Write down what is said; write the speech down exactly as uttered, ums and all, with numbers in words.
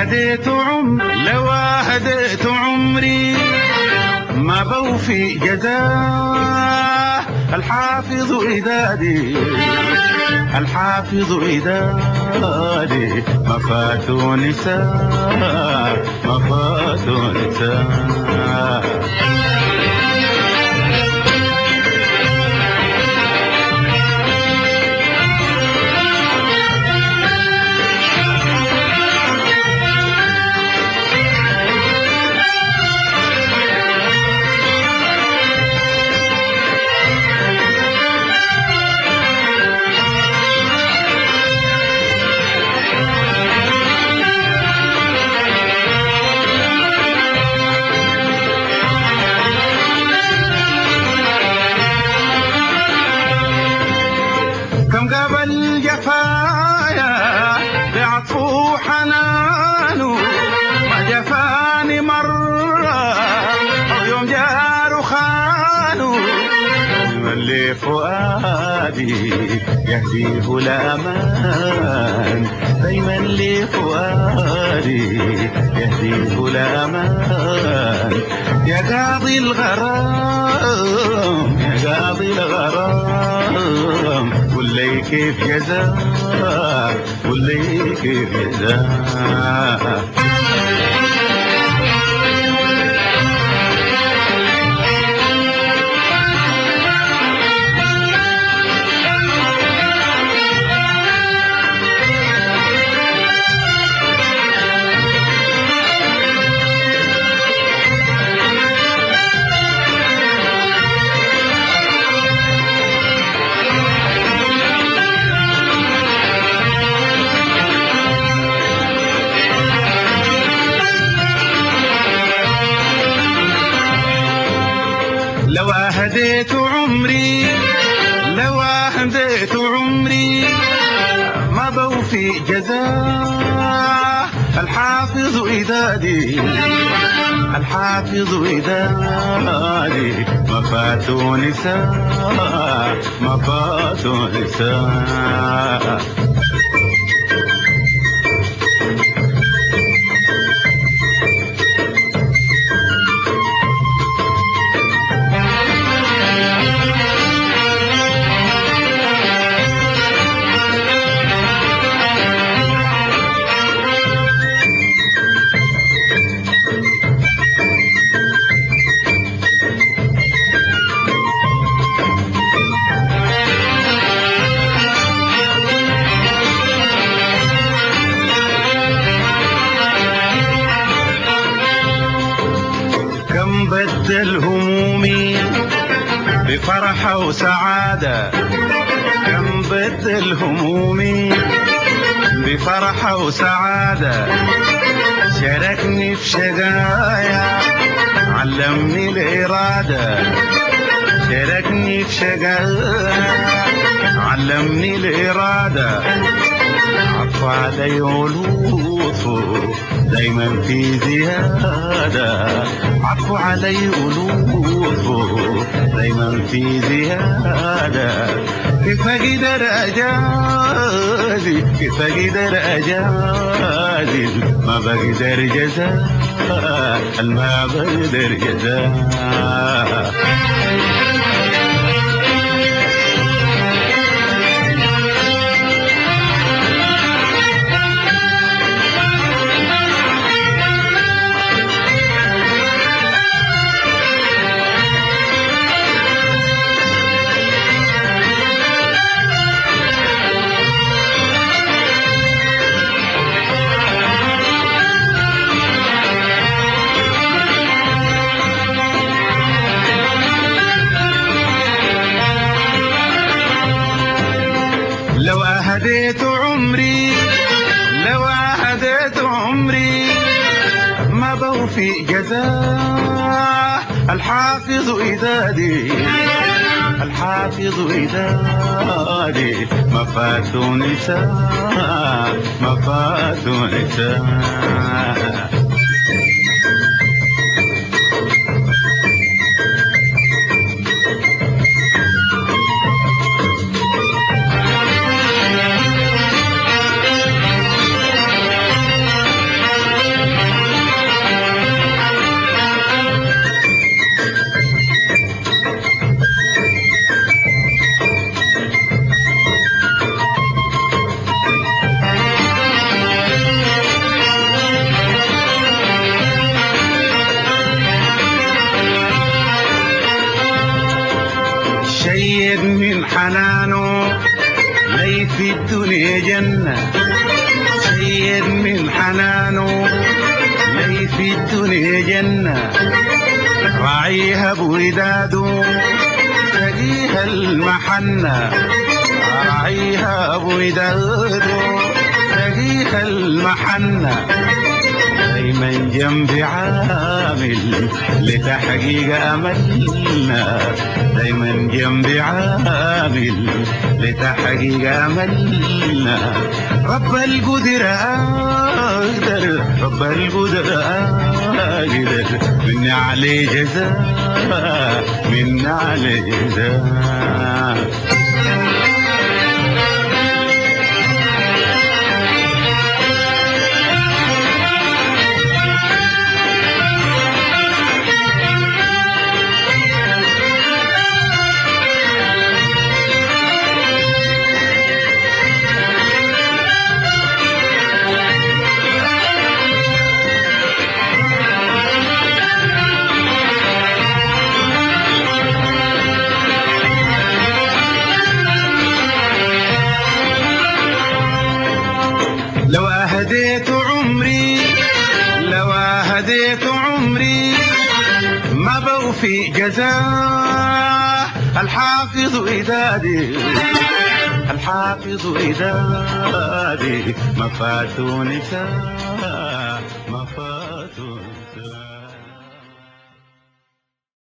أهديت عمري لو أهديت عمري ما بوفي جزاه. الحافظ إدادي الحافظ إدادي مفات نساء مفات نساء. كم قبل جفايا بعطفه حنانه ما جفاني مرة أو يوم جار خانه. من لي فؤادي يهديه الأمان دايما لي فؤادي يهديه الأمان. يا قاضي الغرام يا قاضي الغرام قل لي كيف جزاء قل لي كيف جزاء. لو أهديت عمري لو أهديت عمري ما بوفي جزاه. الحافظ إدادي الحافظ إدادي مفات نساء مفات نساء. كم بدل همومي بفرحة وسعادة كم بدل همومي بفرحة وسعادة. شاركني في شقايا علمني الإرادة شاركني في شقايا علمني الإرادة. عطف علي ولطفه دايما في زيادة عطف علي ولطفه دايما في زيادة. كيف أقدر أجازي كيف أقدر أجازي ما بقدر جزاء ما بقدر جزاء. لو أهديت عمري لو أهديت عمري ما بوفي جزاه. الحافظ إدادي الحافظ إدادي مفات نساء مفات نساء. الدنيا جنة سيد من حنانه لي في الدنيا جنة راعيها بوداده تليها المحنة راعيها بوداده تليها المحنة دايما جنبي عامل لتحقيق املنا دايما جنبي عامل لتحقيق املنا رب القدر اقدر رب القدر اقدر منا عليه جزاء منا عليه جزاء لو أهديت عمري لو أهديت عمري ما بوفي جزاء الحافظ إدادي الحافظ إدادي ما فاتوا نساء ما فاتوا نساء